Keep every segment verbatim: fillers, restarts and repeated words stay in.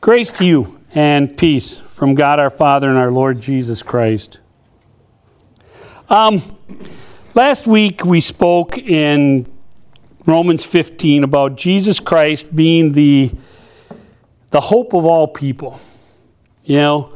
Grace to you and peace from God our Father and our Lord Jesus Christ. Um, last week we spoke in Romans fifteen about Jesus Christ being the the hope of all people. You know,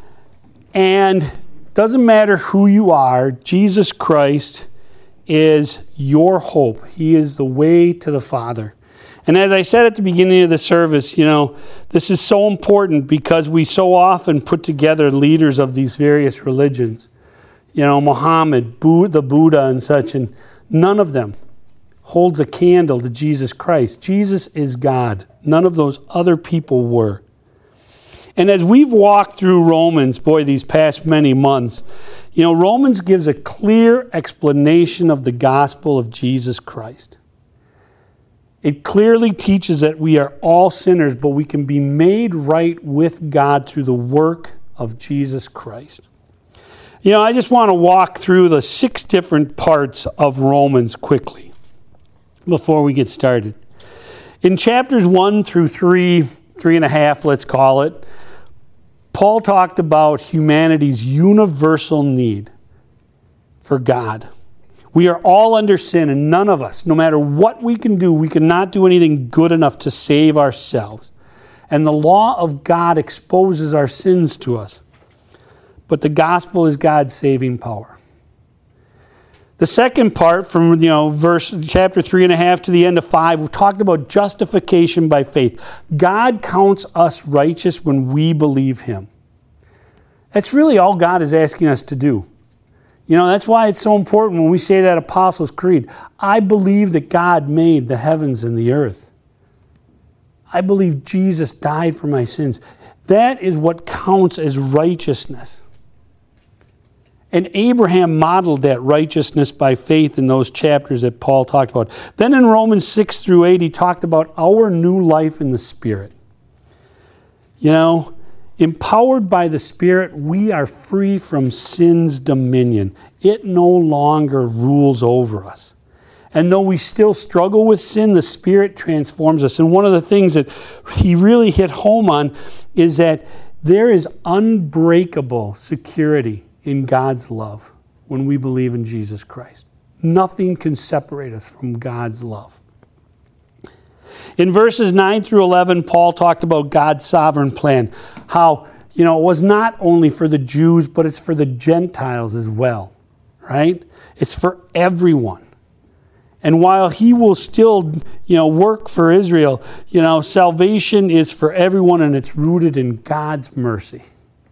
and doesn't matter who you are, Jesus Christ is your hope. He is the way to the Father. And as I said at the beginning of the service, you know, this is so important because we so often put together leaders of these various religions. You know, Muhammad, the Buddha and such, and none of them holds a candle to Jesus Christ. Jesus is God. None of those other people were. And as we've walked through Romans, boy, these past many months, you know, Romans gives a clear explanation of the gospel of Jesus Christ. It clearly teaches that we are all sinners, but we can be made right with God through the work of Jesus Christ. You know, I just want to walk through the six different parts of Romans quickly before we get started. In chapters one through three, three and a half, let's call it, Paul talked about humanity's universal need for God. We are all under sin, and none of us, no matter what we can do, we cannot do anything good enough to save ourselves. And the law of God exposes our sins to us. But the gospel is God's saving power. The second part, from you know verse chapter three and a half to the end of five, we talked about justification by faith. God counts us righteous when we believe Him. That's really all God is asking us to do. You know, that's why it's so important when we say that Apostles' Creed. I believe that God made the heavens and the earth. I believe Jesus died for my sins. That is what counts as righteousness. And Abraham modeled that righteousness by faith in those chapters that Paul talked about. Then in Romans six through eight, he talked about our new life in the Spirit. You know, empowered by the Spirit, we are free from sin's dominion. It no longer rules over us. And though we still struggle with sin, the Spirit transforms us. And one of the things that he really hit home on is that there is unbreakable security in God's love when we believe in Jesus Christ. Nothing can separate us from God's love. In verses nine through eleven, Paul talked about God's sovereign plan. How, you know, it was not only for the Jews, but it's for the Gentiles as well. Right? It's for everyone. And while he will still, you know, work for Israel, you know, salvation is for everyone and it's rooted in God's mercy.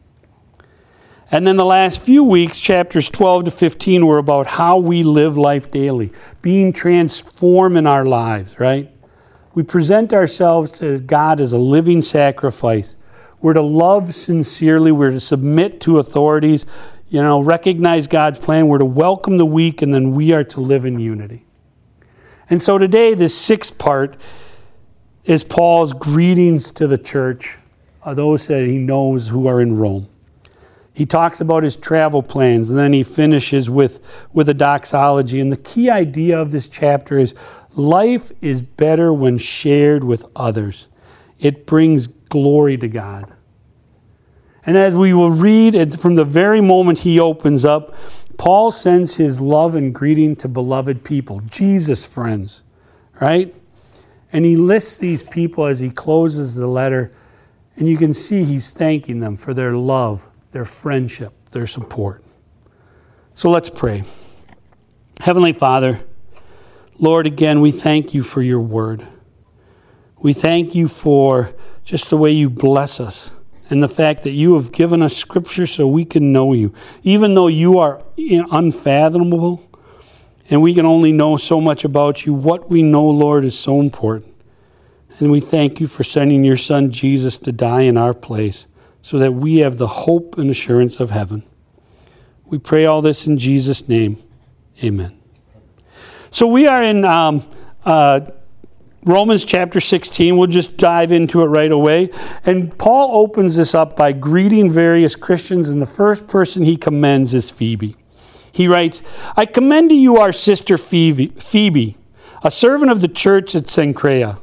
And then the last few weeks, chapters twelve to fifteen, were about how we live life daily, being transformed in our lives, right? We present ourselves to God as a living sacrifice. We're to love sincerely. We're to submit to authorities, you know, recognize God's plan. We're to welcome the weak, and then we are to live in unity. And so today, this sixth part is Paul's greetings to the church, of those that he knows who are in Rome. He talks about his travel plans, and then he finishes with, with a doxology. And the key idea of this chapter is life is better when shared with others. It brings glory to God. And as we will read from the very moment he opens up, Paul sends his love and greeting to beloved people, Jesus' friends, right? And he lists these people as he closes the letter, and you can see he's thanking them for their love, their friendship, their support. So let's pray. Heavenly Father, Lord, again, we thank you for your word. We thank you for just the way you bless us and the fact that you have given us scripture so we can know you. Even though you are unfathomable and we can only know so much about you, what we know, Lord, is so important. And we thank you for sending your son Jesus to die in our place so that we have the hope and assurance of heaven. We pray all this in Jesus' name. Amen. So we are in um, uh, Romans chapter sixteen. We'll just dive into it right away. And Paul opens this up by greeting various Christians, and the first person he commends is Phoebe. He writes, I commend to you our sister Phoebe, Phoebe, a servant of the church at Cenchrea.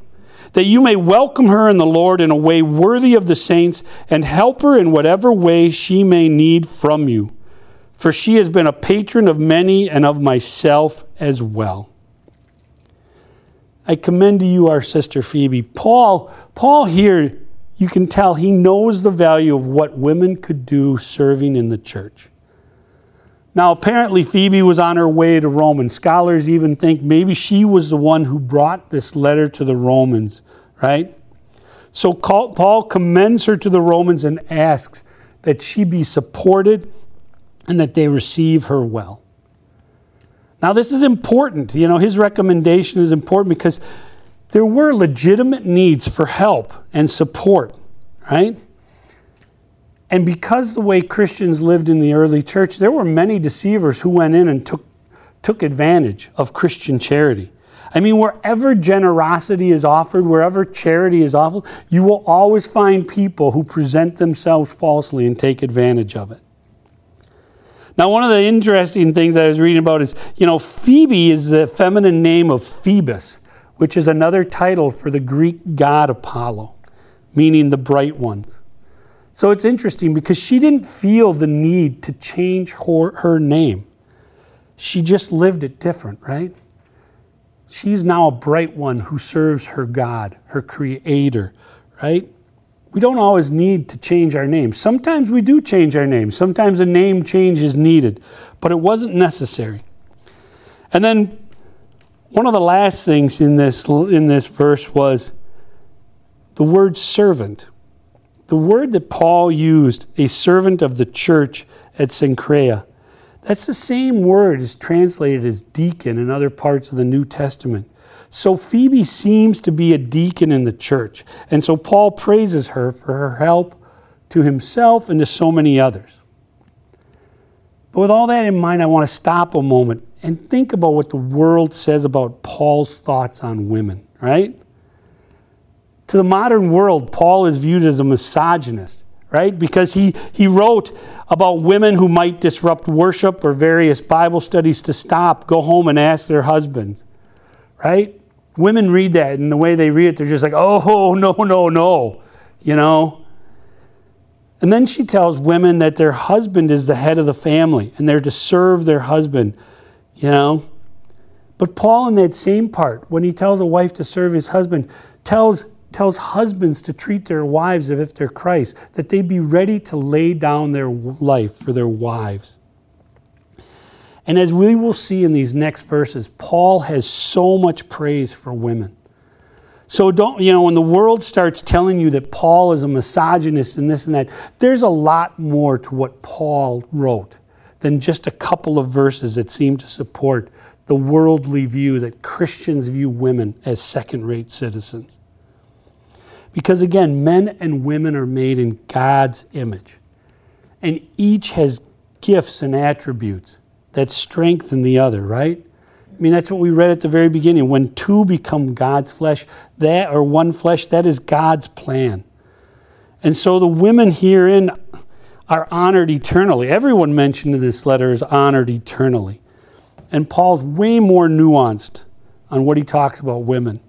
that you may welcome her in the Lord in a way worthy of the saints, and help her in whatever way she may need from you. For she has been a patron of many and of myself as well. I commend to you our sister Phoebe. Paul, Paul here, you can tell he knows the value of what women could do serving in the church. Now, apparently Phoebe was on her way to Rome, and scholars even think maybe she was the one who brought this letter to the Romans, right? So Paul commends her to the Romans and asks that she be supported and that they receive her well. Now, this is important. You know, his recommendation is important because there were legitimate needs for help and support, right? And because the way Christians lived in the early church, there were many deceivers who went in and took, took advantage of Christian charity. I mean, wherever generosity is offered, wherever charity is offered, you will always find people who present themselves falsely and take advantage of it. Now, one of the interesting things I was reading about is, you know, Phoebe is the feminine name of Phoebus, which is another title for the Greek god Apollo, meaning the bright ones. So it's interesting because she didn't feel the need to change her, her name. She just lived it different, right? She's now a bright one who serves her God, her creator, right? We don't always need to change our name. Sometimes we do change our name. Sometimes a name change is needed, but it wasn't necessary. And then one of the last things in this, in this verse was the word servant. The word that Paul used, a servant of the church at Cenchrea, that's the same word as translated as deacon in other parts of the New Testament. So Phoebe seems to be a deacon in the church. And so Paul praises her for her help to himself and to so many others. But with all that in mind, I want to stop a moment and think about what the world says about Paul's thoughts on women, right? To the modern world, Paul is viewed as a misogynist, right? Because he, he wrote about women who might disrupt worship or various Bible studies to stop, go home and ask their husbands, right? Women read that, and the way they read it, they're just like, oh, no, no, no, you know? And then she tells women that their husband is the head of the family, and they're to serve their husband, you know? But Paul, in that same part, when he tells a wife to serve his husband, tells tells husbands to treat their wives as if they're Christ, that they be ready to lay down their life for their wives. And as we will see in these next verses, Paul has so much praise for women. So don't, you know, when the world starts telling you that Paul is a misogynist and this and that, there's a lot more to what Paul wrote than just a couple of verses that seem to support the worldly view that Christians view women as second-rate citizens. Because again, men and women are made in God's image. And each has gifts and attributes that strengthen the other, right? I mean, that's what we read at the very beginning. When two become God's flesh, that or one flesh, that is God's plan. And so the women herein are honored eternally. Everyone mentioned in this letter is honored eternally. And Paul's way more nuanced on what he talks about women.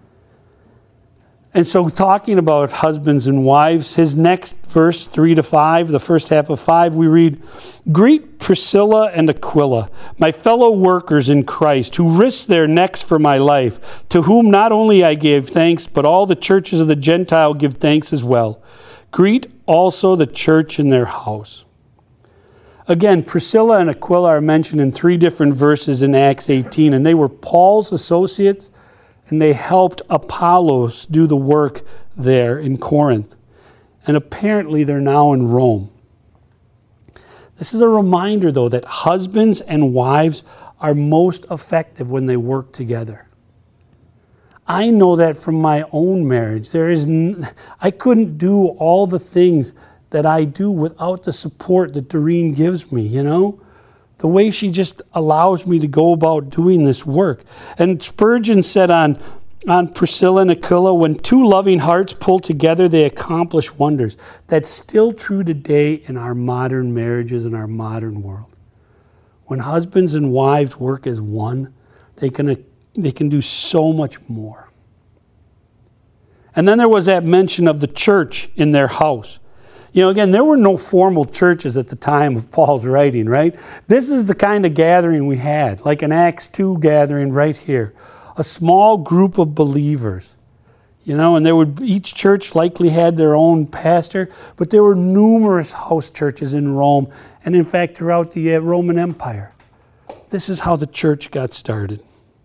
And so talking about husbands and wives, his next verse, three to five, the first half of five, we read, "Greet Priscilla and Aquila, my fellow workers in Christ, who risked their necks for my life, to whom not only I gave thanks, but all the churches of the Gentile give thanks as well. Greet also the church in their house." Again, Priscilla and Aquila are mentioned in three different verses in Acts eighteen, and they were Paul's associates, and they helped Apollos do the work there in Corinth. And apparently they're now in Rome. This is a reminder, though, that husbands and wives are most effective when they work together. I know that from my own marriage. There is, n- I couldn't do all the things that I do without the support that Doreen gives me, you know? The way she just allows me to go about doing this work. And Spurgeon said on, on Priscilla and Aquila, when two loving hearts pull together, they accomplish wonders. That's still true today in our modern marriages and our modern world. When husbands and wives work as one, they can, they can do so much more. And then there was that mention of the church in their house. You know, again, there were no formal churches at the time of Paul's writing, right? This is the kind of gathering we had, like an Acts two gathering right here. A small group of believers. You know, and there would each church likely had their own pastor, but there were numerous house churches in Rome, and in fact throughout the uh, Roman Empire. This is how the church got started.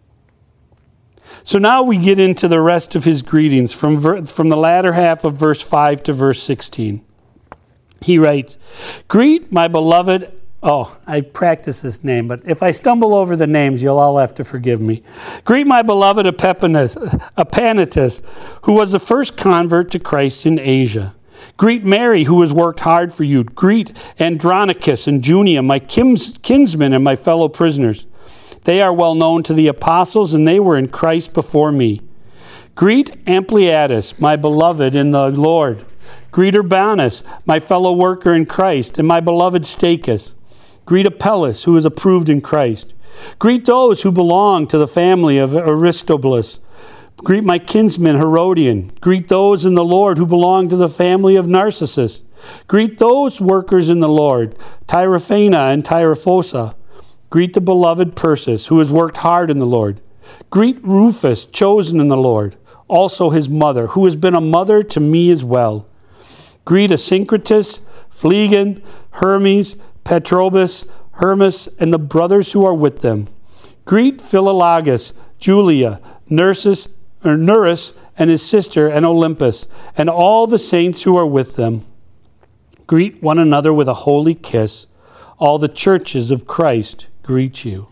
So now we get into the rest of his greetings from ver- from the latter half of verse five to verse sixteen. He writes, "Greet my beloved." Oh, I practice this name, but if I stumble over the names, you'll all have to forgive me. "Greet my beloved Epaphras, Epaphras, who was the first convert to Christ in Asia. Greet Mary, who has worked hard for you. Greet Andronicus and Junia, my kins- kinsmen and my fellow prisoners. They are well known to the apostles, and they were in Christ before me. Greet Ampliatus, my beloved in the Lord. Greet Urbanus, my fellow worker in Christ, and my beloved Stachys. Greet Apelles, who is approved in Christ. Greet those who belong to the family of Aristobulus. Greet my kinsman Herodian. Greet those in the Lord who belong to the family of Narcissus. Greet those workers in the Lord, Tryphena and Tryphosa. Greet the beloved Persis, who has worked hard in the Lord. Greet Rufus, chosen in the Lord, also his mother, who has been a mother to me as well. Greet Asyncritus, Phlegon, Hermes, Patrobas, Hermas, and the brothers who are with them. Greet Philologus, Julia, Nursus, or Nereus, and his sister, and Olympus, and all the saints who are with them. Greet one another with a holy kiss. All the churches of Christ greet you."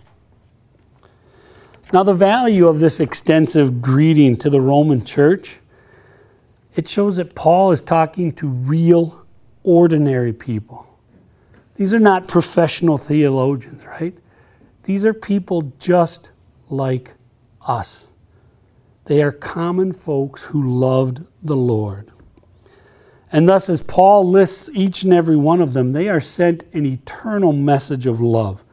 Now, the value of this extensive greeting to the Roman church, it shows that Paul is talking to real, ordinary people. These are not professional theologians, right? These are people just like us. They are common folks who loved the Lord. And thus, as Paul lists each and every one of them, they are sent an eternal message of love.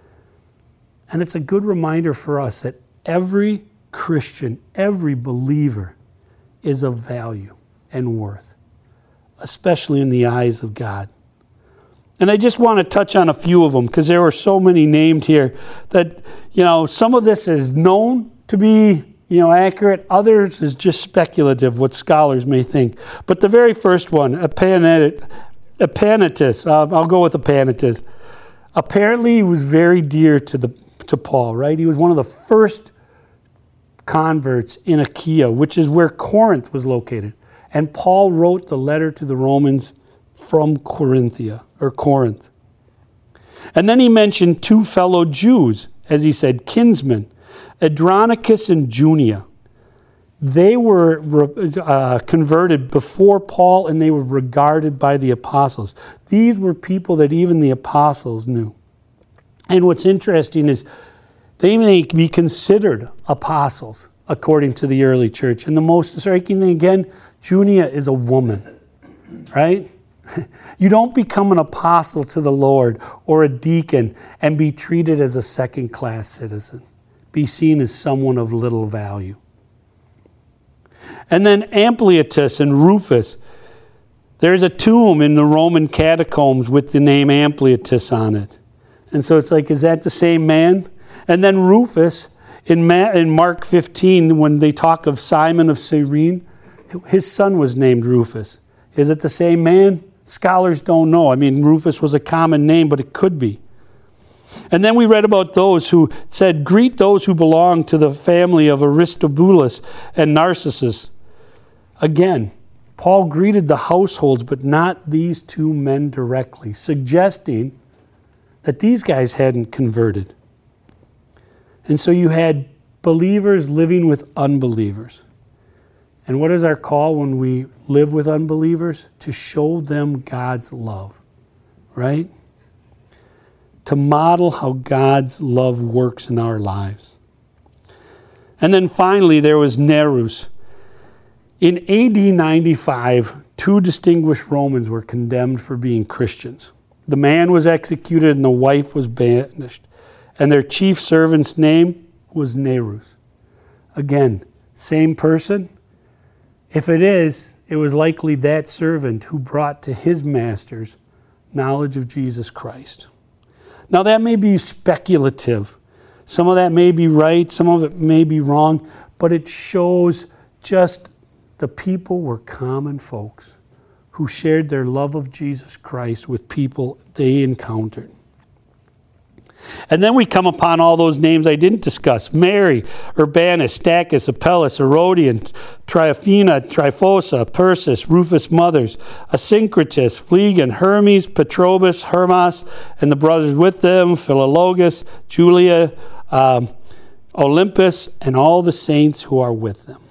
And it's a good reminder for us that every Christian, every believer is of value and worth, especially in the eyes of God. And I just want to touch on a few of them because there are so many named here that, you know, some of this is known to be, you know, accurate. Others is just speculative, what scholars may think. But the very first one, Epaphras, uh, I'll go with Epaphras. Apparently he was very dear to the to Paul, right? He was one of the first converts in Achaia, which is where Corinth was located. And Paul wrote the letter to the Romans from Corinthia, or Corinth. And then he mentioned two fellow Jews, as he said, kinsmen, Andronicus and Junia. They were uh, converted before Paul, and they were regarded by the apostles. These were people that even the apostles knew. And what's interesting is they may be considered apostles according to the early church. And the most striking thing, again, Junia is a woman, right? You don't become an apostle to the Lord or a deacon and be treated as a second-class citizen. Be seen as someone of little value. And then Ampliatus and Rufus. There's a tomb in the Roman catacombs with the name Ampliatus on it. And so it's like, is that the same man? And then Rufus, in, Ma- in Mark fifteen, when they talk of Simon of Cyrene, his son was named Rufus. Is it the same man? Scholars don't know. I mean, Rufus was a common name, but it could be. And then we read about those who said, greet those who belong to the family of Aristobulus and Narcissus. Again, Paul greeted the households, but not these two men directly, suggesting that these guys hadn't converted. And so you had believers living with unbelievers. And what is our call when we live with unbelievers? To show them God's love, right? To model how God's love works in our lives. And then finally, there was Nereus. In A D ninety-five, two distinguished Romans were condemned for being Christians. The man was executed and the wife was banished. And their chief servant's name was Nereus. Again, same person. If it is, it was likely that servant who brought to his masters knowledge of Jesus Christ. Now that may be speculative. Some of that may be right, some of it may be wrong, but it shows just the people were common folks who shared their love of Jesus Christ with people they encountered. And then we come upon all those names I didn't discuss. Mary, Urbanus, Stachys, Apelles, Herodian, Tryphena, Tryphosa, Persis, Rufus' mothers, Asyncritus, Phlegon, Hermes, Petrobus, Hermas, and the brothers with them, Philologus, Julia, um, Olympus, and all the saints who are with them.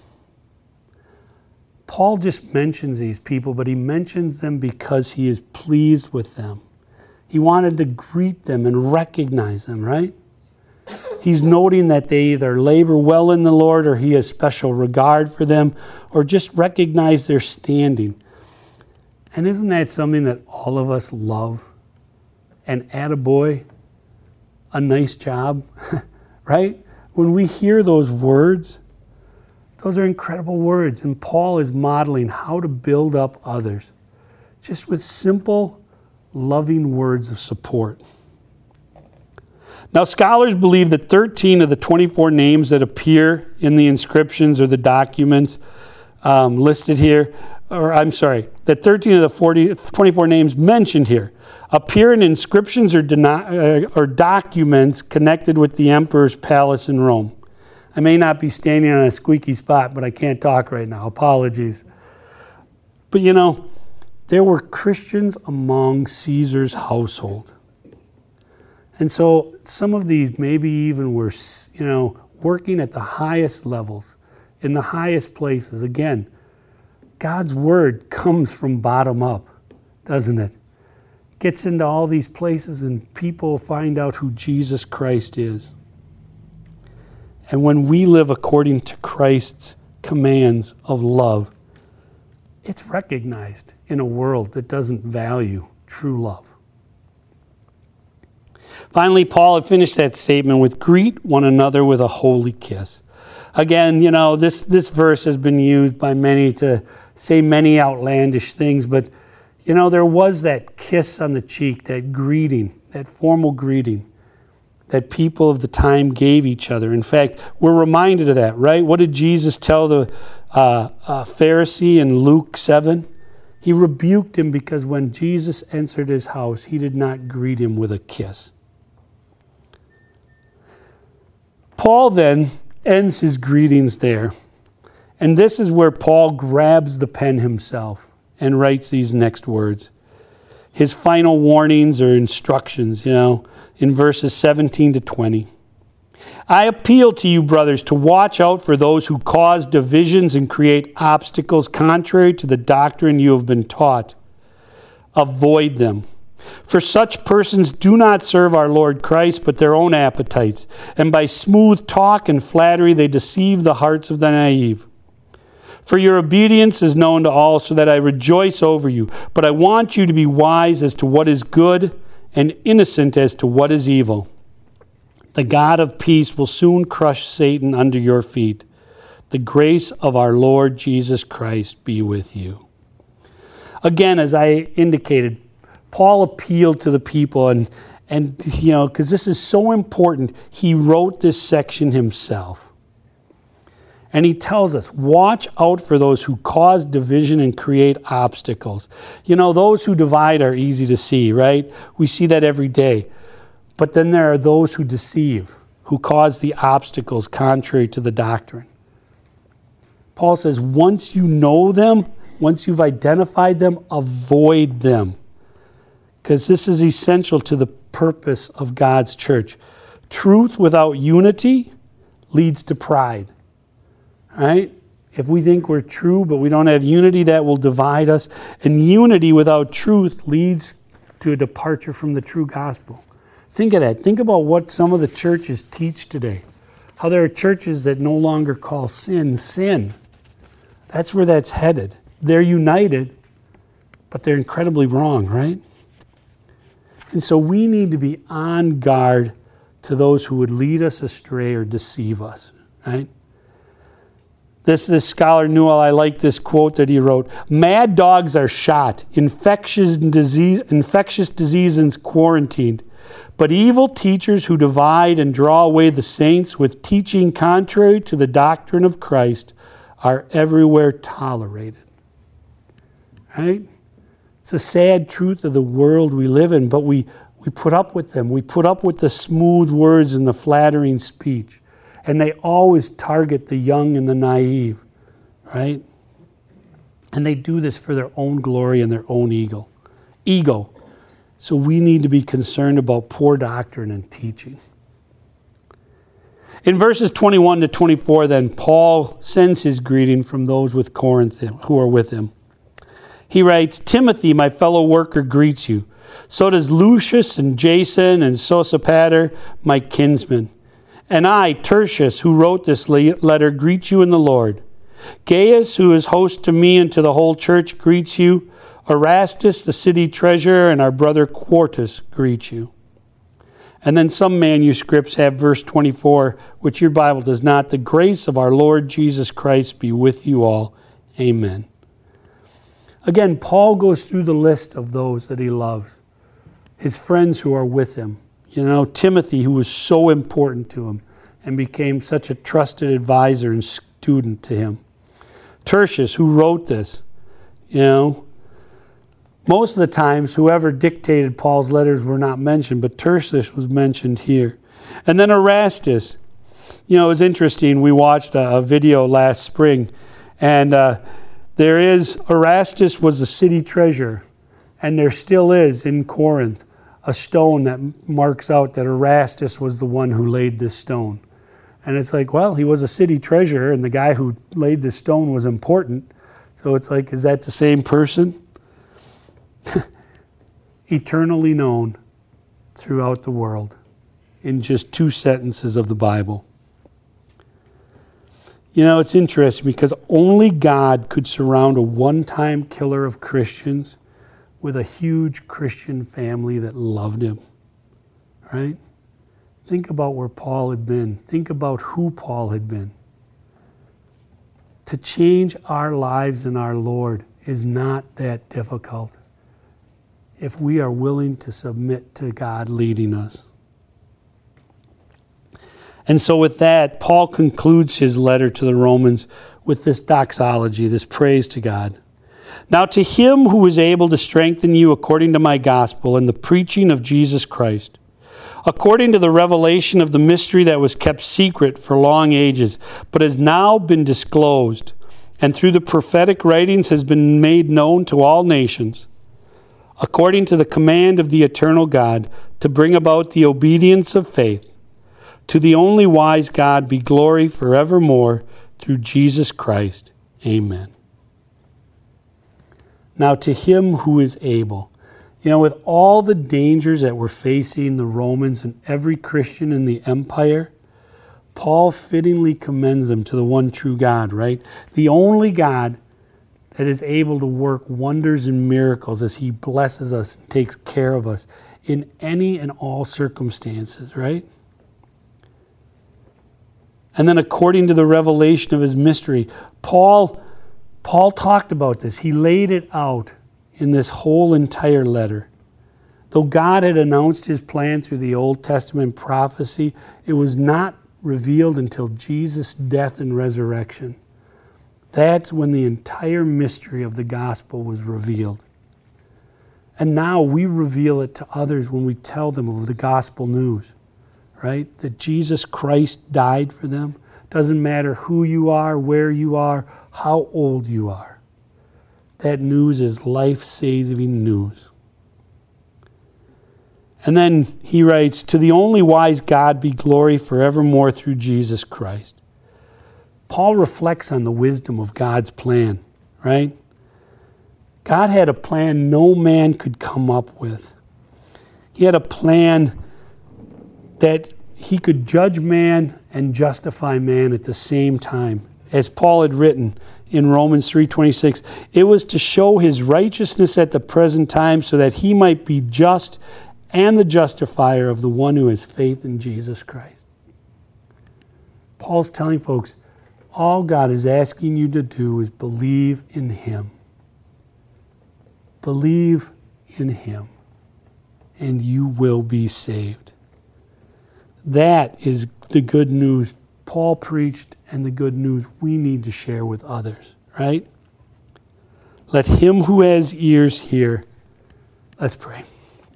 Paul just mentions these people, but he mentions them because he is pleased with them. He wanted to greet them and recognize them, right? He's noting that they either labor well in the Lord or he has special regard for them or just recognize their standing. And isn't that something that all of us love? And attaboy, a nice job, right? When we hear those words, those are incredible words. And Paul is modeling how to build up others just with simple, loving words of support. Now, scholars believe that thirteen of the twenty-four names that appear in the inscriptions or the documents um, listed here, or I'm sorry, that thirteen of the forty, twenty-four names mentioned here appear in inscriptions or, deni- uh, or documents connected with the emperor's palace in Rome. I may not be standing on a squeaky spot, but I can't talk right now. Apologies. But you know, there were Christians among Caesar's household. And so some of these maybe even were, you know, working at the highest levels, in the highest places. Again, God's word comes from bottom up, doesn't it? Gets into all these places and people find out who Jesus Christ is. And when we live according to Christ's commands of love, it's recognized in a world that doesn't value true love. Finally, Paul had finished that statement with greet one another with a holy kiss. Again, you know, this, this verse has been used by many to say many outlandish things, but, you know, there was that kiss on the cheek, that greeting, that formal greeting that people of the time gave each other. In fact, we're reminded of that, right? What did Jesus tell the uh, uh, Pharisee in Luke seven? He rebuked him because when Jesus entered his house, he did not greet him with a kiss. Paul then ends his greetings there. And this is where Paul grabs the pen himself and writes these next words. His final warnings or instructions, you know, in verses seventeen to twenty. I appeal to you, brothers, to watch out for those who cause divisions and create obstacles contrary to the doctrine you have been taught. Avoid them. For such persons do not serve our Lord Christ, but their own appetites. And by smooth talk and flattery, they deceive the hearts of the naive. For your obedience is known to all, so that I rejoice over you. But I want you to be wise as to what is good and innocent as to what is evil. The God of peace will soon crush Satan under your feet. The grace of our Lord Jesus Christ be with you. Again, as I indicated, Paul appealed to the people, and, and you know, because this is so important, he wrote this section himself. And he tells us, watch out for those who cause division and create obstacles. You know, those who divide are easy to see, right? We see that every day. But then there are those who deceive, who cause the obstacles contrary to the doctrine. Paul says, once you know them, once you've identified them, avoid them. Because this is essential to the purpose of God's church. Truth without unity leads to pride. Right? If we think we're true, but we don't have unity, that will divide us. And unity without truth leads to a departure from the true gospel. Think of that. Think about what some of the churches teach today. How there are churches that no longer call sin, sin. That's where that's headed. They're united, but they're incredibly wrong, right? And so we need to be on guard to those who would lead us astray or deceive us, right? This, this scholar Newell, I like this quote that he wrote. Mad dogs are shot, infectious disease, infectious diseases quarantined, but evil teachers who divide and draw away the saints with teaching contrary to the doctrine of Christ are everywhere tolerated. Right? It's a sad truth of the world we live in, but we, we put up with them. We put up with the smooth words and the flattering speech. And they always target the young and the naive, right? And they do this for their own glory and their own ego. Ego. So we need to be concerned about poor doctrine and teaching. In verses twenty-one to twenty-four, then, Paul sends his greeting from those with Corinth who are with him. He writes, Timothy, my fellow worker, greets you. So does Lucius and Jason and Sosipater, my kinsmen. And I, Tertius, who wrote this letter, greet you in the Lord. Gaius, who is host to me and to the whole church, greets you. Erastus, the city treasurer, and our brother Quartus greet you. And then some manuscripts have verse twenty-four, which your Bible does not. The grace of our Lord Jesus Christ be with you all. Amen. Again, Paul goes through the list of those that he loves, his friends who are with him. You know, Timothy, who was so important to him and became such a trusted advisor and student to him. Tertius, who wrote this, you know. Most of the times, whoever dictated Paul's letters were not mentioned, but Tertius was mentioned here. And then Erastus. You know, it was interesting. We watched a, a video last spring, and uh, there is, Erastus was the city treasurer, and there still is in Corinth a stone that marks out that Erastus was the one who laid this stone. And it's like, well, he was a city treasurer, and the guy who laid this stone was important. So it's like, is that the same person? Eternally known throughout the world in just two sentences of the Bible. You know, it's interesting because only God could surround a one-time killer of Christians with a huge Christian family that loved him, right? Think about where Paul had been. Think about who Paul had been. To change our lives in our Lord is not that difficult if we are willing to submit to God leading us. And so with that, Paul concludes his letter to the Romans with this doxology, this praise to God. Now to him who is able to strengthen you according to my gospel and the preaching of Jesus Christ, according to the revelation of the mystery that was kept secret for long ages, but has now been disclosed, and through the prophetic writings has been made known to all nations, according to the command of the eternal God, to bring about the obedience of faith. To the only wise God be glory forevermore through Jesus Christ. Amen. Now to him who is able. You know, with all the dangers that were facing the Romans and every Christian in the empire, Paul fittingly commends them to the one true God, right? The only God that is able to work wonders and miracles as he blesses us and takes care of us in any and all circumstances, right? And then according to the revelation of his mystery, Paul, Paul talked about this. He laid it out in this whole entire letter. Though God had announced his plan through the Old Testament prophecy, it was not revealed until Jesus' death and resurrection. That's when the entire mystery of the gospel was revealed. And now we reveal it to others when we tell them of the gospel news, right? That Jesus Christ died for them. Doesn't matter who you are, where you are, how old you are. That news is life-saving news. And then he writes, to the only wise God be glory forevermore through Jesus Christ. Paul reflects on the wisdom of God's plan, right? God had a plan no man could come up with. He had a plan that he could judge man and justify man at the same time. As Paul had written in Romans three twenty-six, it was to show his righteousness at the present time so that he might be just and the justifier of the one who has faith in Jesus Christ. Paul's telling folks, All God is asking you to do is believe in him. Believe in him, and you will be saved. That is the good news Paul preached and the good news we need to share with others, right? Let him who has ears hear. Let's pray.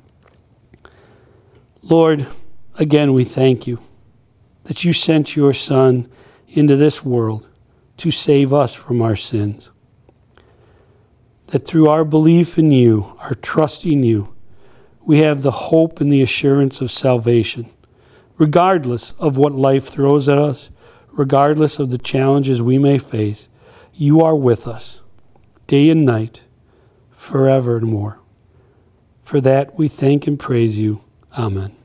Lord, again we thank you that you sent your Son into this world to save us from our sins. That through our belief in you, our trust in you, we have the hope and the assurance of salvation, regardless of what life throws at us, regardless of the challenges we may face. You are with us, day and night, forever and more. For that we thank and praise you. Amen.